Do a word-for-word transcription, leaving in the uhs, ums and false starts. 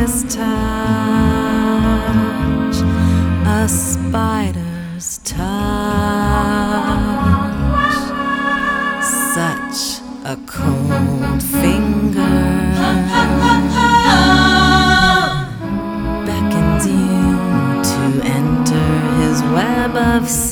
this touch, a spider's touch, such a cold finger beckons you to enter his web of sin.